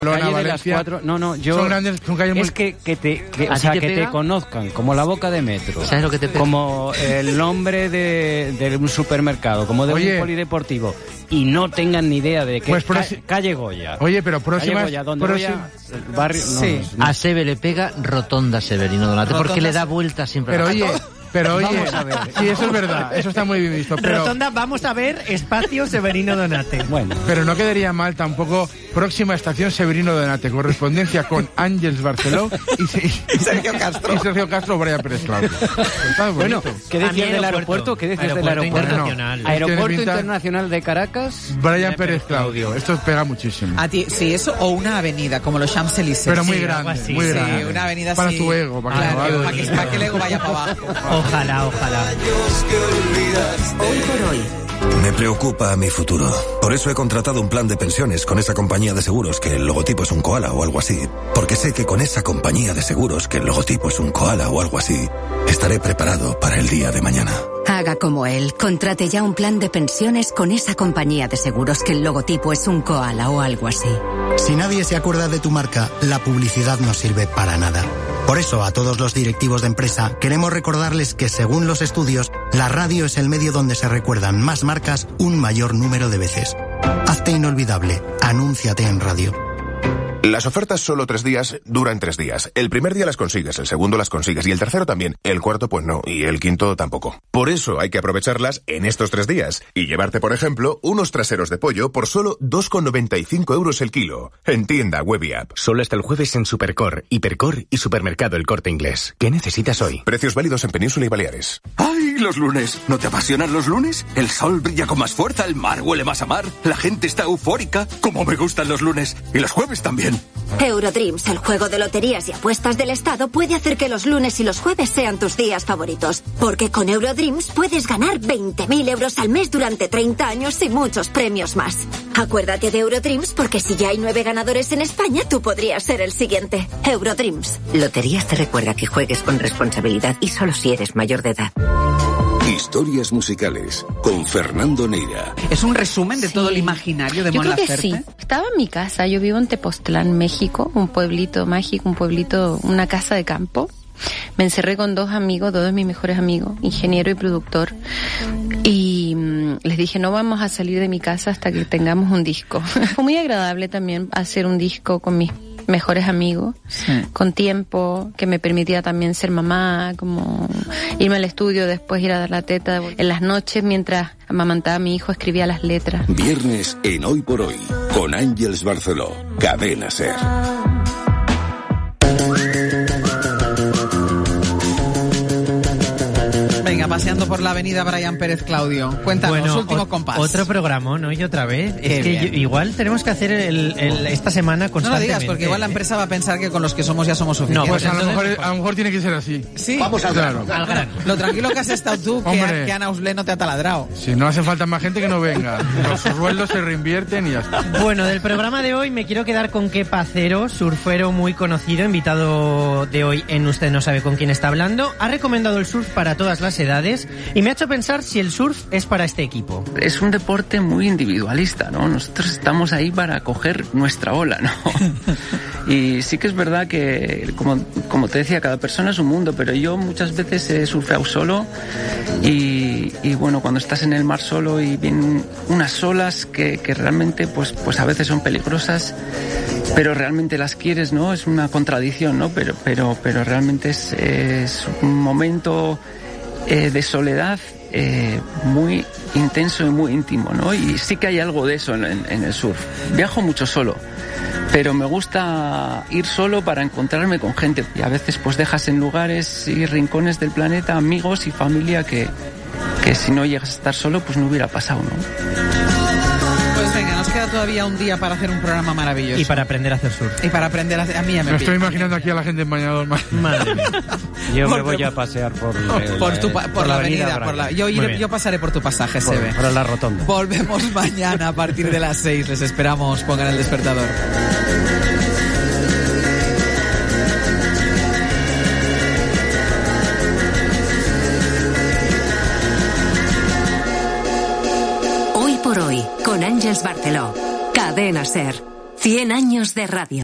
Calle Valencia, de las Cuatro. No, yo. Son grandes, son calles muy... Es que te conozcan como la boca de metro. ¿Sabes lo que te pega? Como el nombre de un supermercado, como de un polideportivo. Y no tengan ni idea de que calle Goya. Oye, pero próximas... Calle Goya, donde Goya, el barrio... Sí. No. A Sebe le pega Rotonda Severino Donate, porque le da vueltas siempre. Pero oye, vamos a ver. Sí, eso es verdad, eso está muy bien visto. Pero... Rotonda, vamos a ver, espacio Severino Donate. Bueno. Pero no quedaría mal tampoco próxima estación Severino Donate, correspondencia con Ángels Barceló y Sergio Castro. Y Sergio Castro, Brian Pérez Claudio. Bueno, ¿qué decías del aeropuerto? ¿Qué decías del aeropuerto? Internacional. Aeropuerto Internacional de Caracas. Brian Pérez Claudio. Esto pega muchísimo. A ti, sí, eso o una avenida, como los Champs-Élysées. Pero muy grande, así, muy grande. Sí, una avenida para así. tu ego, para que el ego vaya para abajo. Ojalá. Hoy por hoy. Me preocupa mi futuro. Por eso he contratado un plan de pensiones con esa compañía de seguros que el logotipo es un koala o algo así. Porque sé que con esa compañía de seguros que el logotipo es un koala o algo así, estaré preparado para el día de mañana. Haga como él. Contrate ya un plan de pensiones con esa compañía de seguros que el logotipo es un koala o algo así. Si nadie se acuerda de tu marca, la publicidad no sirve para nada. Por eso, a todos los directivos de empresa, queremos recordarles que, según los estudios, la radio es el medio donde se recuerdan más marcas un mayor número de veces. Hazte inolvidable. Anúnciate en radio. Las ofertas solo 3 días duran 3 días. El primer día las consigues, el segundo las consigues y el tercero también. El cuarto pues no y el quinto tampoco. Por eso hay que aprovecharlas en estos 3 días y llevarte, por ejemplo, unos traseros de pollo por solo 2,95 € el kilo. En tienda web y app. Solo hasta el jueves en Supercor, Hipercor y Supermercado El Corte Inglés. ¿Qué necesitas hoy? Precios válidos en Península y Baleares. ¡Ay, los lunes! ¿No te apasionan los lunes? El sol brilla con más fuerza, el mar huele más a mar, la gente está eufórica. ¡Cómo me gustan los lunes! Y los jueves también. Eurodreams, el juego de loterías y apuestas del Estado, puede hacer que los lunes y los jueves sean tus días favoritos. Porque con Eurodreams puedes ganar 20.000 euros al mes durante 30 años y muchos premios más. Acuérdate de Eurodreams porque si ya hay 9 ganadores en España, tú podrías ser el siguiente. Eurodreams. Loterías te recuerda que juegues con responsabilidad y solo si eres mayor de edad. Historias musicales con Fernando Neira. Es un resumen de todo el imaginario de Mon Laferte. Yo creo que sí. Estaba en mi casa, yo vivo en Tepoztlán, México, un pueblito mágico, una casa de campo. Me encerré con 2 amigos, 2 de mis mejores amigos, ingeniero y productor, y les dije, no vamos a salir de mi casa hasta que tengamos un disco. Fue muy agradable también hacer un disco con mis mejores amigos, con tiempo, que me permitía también ser mamá, como irme al estudio, después ir a dar la teta. En las noches, mientras amamantaba a mi hijo, escribía las letras. Viernes en Hoy por Hoy, con Ángels Barceló, Cadena SER. Venga, paseando por la avenida Brian Pérez Claudio. Cuéntanos, último compás. Otro programa, ¿no? Y otra vez. Es que igual tenemos que hacer esta semana constantemente. No lo digas, porque igual la empresa va a pensar que con los que somos ya somos suficientes. No, pues a lo mejor tiene que ser así. Sí. Vamos al grano. Lo tranquilo que has estado tú, que Ana Uslé no te ha taladrado. Si no hace falta más gente que no venga. Los sueldos se reinvierten y ya está. Bueno, del programa de hoy me quiero quedar con Kepa Cero, surfero muy conocido, invitado de hoy en Usted no sabe con quién está hablando. Ha recomendado el surf para todas las edades y me ha hecho pensar si el surf es para este equipo. Es un deporte muy individualista, ¿no? Nosotros estamos ahí para coger nuestra ola, ¿no? Y sí que es verdad que, como te decía, cada persona es un mundo, pero yo muchas veces he surfeado solo y bueno, cuando estás en el mar solo y vienen unas olas que realmente pues a veces son peligrosas, pero realmente las quieres, ¿no? Es una contradicción, ¿no? Pero realmente es un momento de soledad muy intenso y muy íntimo, ¿no? Y sí que hay algo de eso en el surf. Viajo mucho solo, pero me gusta ir solo para encontrarme con gente. Y a veces pues dejas en lugares y rincones del planeta amigos y familia que si no llegas a estar solo pues no hubiera pasado, ¿no? Pues venga, nos queda todavía un día para hacer un programa maravilloso. Y para aprender a hacer surf. Y para aprender a hacer... A mí ya me estoy imaginando aquí a la gente en bañador. Madre mía. Yo me voy a pasear por la avenida. Yo pasaré por tu pasaje, Sebe. Por la rotonda. Volvemos mañana a partir de las 6. Les esperamos. Pongan el despertador. Hoy por hoy, con Ángels Barceló. Cadena SER. 100 años de radio.